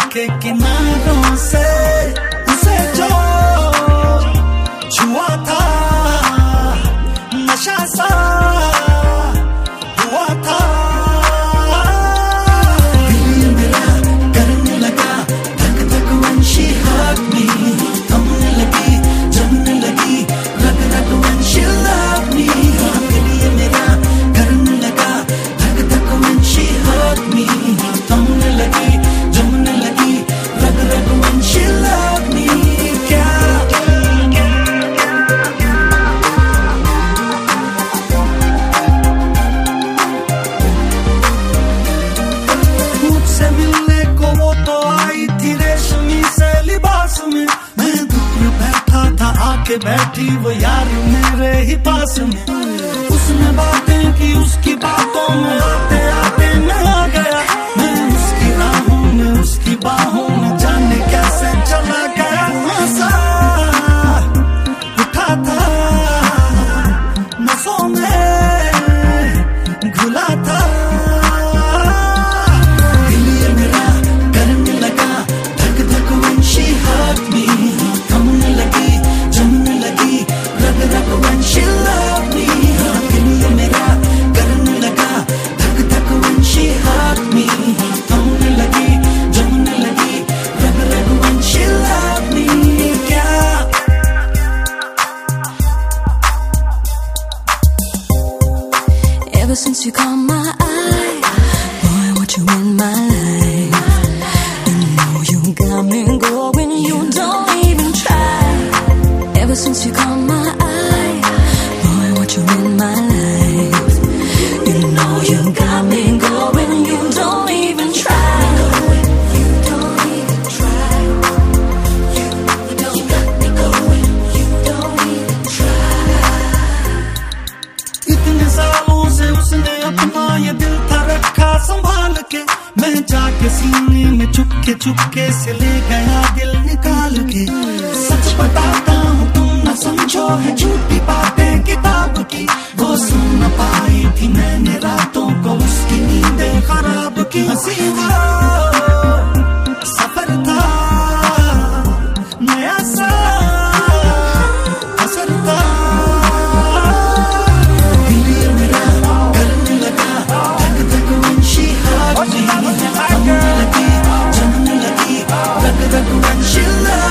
के किनारों से उसे जो छुआ था नशा सा हुआ था। दिल मेरा करने लगा धक धक when she hugged me, थमने लगी जमने लगी रग रग when she loved me। दिल मेरा करने लगा धक धक when she hugged me, थमने लगी जमने लगी रग रग when she loved me। क्या मुझसे मिलने को वो तो आई थी रेशमी से लिबास में, मैं दूर बैठा था आके बैठी वो यार मेरे ही पास में। उसने बातें की उसकी बातों में आते आते मैं आ गया, मैं उसकी राहों में उसकी बाहों में जाने कैसे चला गया। नशा उठा था नसों में घुला था। दिल मेरा करने लगा धक धक when she hugged me, थमने लगी जमने लगी रग रग when she loved me। दिल मेरा करने लगा धक धक when she hugged me, थमने लगी जमने लगी रग रग when she loved me। क्या Ever since you caught my eye, boy, I want you in my life. You know you got me going, you don't even try. Ever since you caught my eye, boy, I want you in my life. You know you got me going, you don't even try. You don't even try. You got me going, you don't even try. इतने सालों से उसने अपना ये दिल था रखा संभाल के, मैं जाके सीने में चुपके से ले गया दिल निकाल के। सच बताता हूँ तुम न समझो है झूठी बातें किताब की, वो सुन न पाई थी मैंने रातों को उसकी नींदें खराब की। हंसी वो सफर था नया सा असर था। दिल मेरा करने लगा धक धक when she hugged me, थमने लगी जमने लगी रग रग when she loved me।